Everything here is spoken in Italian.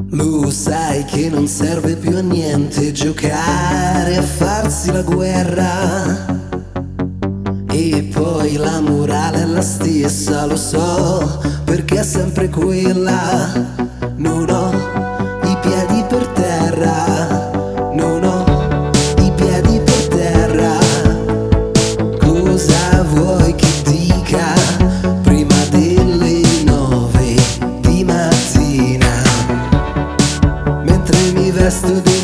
Lo sai che non serve più a niente giocare a farsi la guerra. E poi la morale è la stessa, lo so, perché è sempre quella. Non ho i piedi per terra, non ho i piedi per terra. Cosa vuoi che dica prima delle 9 di mattina? Mentre mi vesto di